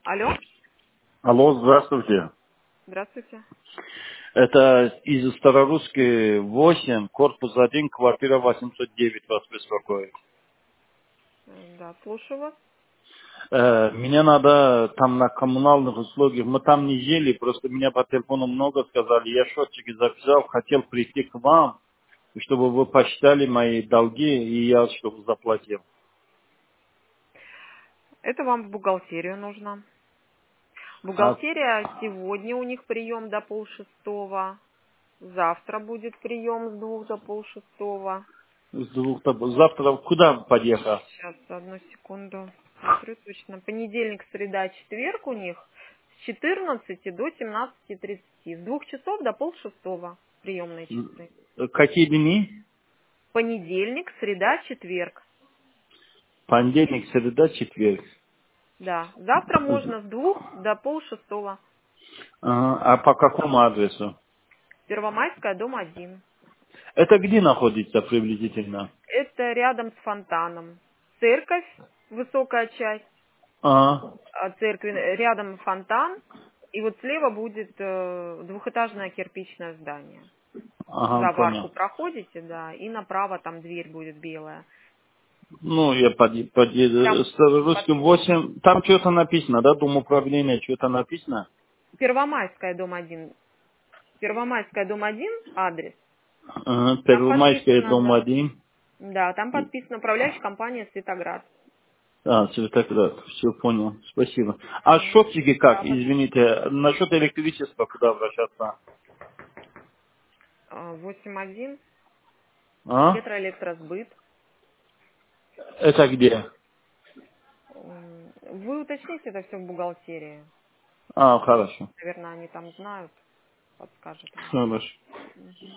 Алло, Алло, здравствуйте. здравствуйте. Это из Старорусской 8, корпус 1, квартира 809 вас беспокоит. Да, слушаю вас. Мне надо там на коммунальных услугах, мы там не жили, просто меня по телефону много сказали, я счетчики записал, хотел прийти к вам, чтобы вы посчитали мои долги, и я чтобы заплатил. Это вам в бухгалтерию нужно. А Бухгалтерия сегодня у них прием до полшестого. Завтра будет прием с 2 до полшестого. с завтра куда подъехал? Сейчас, одну секунду. Смотрю точно. Понедельник, среда, четверг у них с 14 до 17:30. С 2 часов до полшестого приемные часы. Какие дни? Понедельник, среда, четверг. Понедельник, среда, четверг. Да. Завтра можно с 2 до полшестого. А по какому адресу? Первомайская, дом 1. Это где находится приблизительно? Это рядом с фонтаном. Церковь, высокая часть А, церкви, рядом фонтан, и вот слева будет двухэтажное кирпичное здание. ага, За арку понял. проходите, да, и направо там дверь будет белая. Ну, я подъеду. Там С русским 8. Там что-то написано, да? Дом управления, что-то написано? Первомайская, дом 1. Первомайская, дом 1, адрес. Ага, Там Первомайская, подписано, дом да. 1. Да, там подписана управляющая компания «Светоград». А, Цветоград. Все понял. Спасибо. А счетчики как? Да, пожалуйста. Извините, насчет электричества куда обращаться? 8.1. А? Петроэлектросбыт. Это где? Вы уточните это все в бухгалтерии. А, хорошо. Наверное, они там знают, подскажут вам. Хорошо.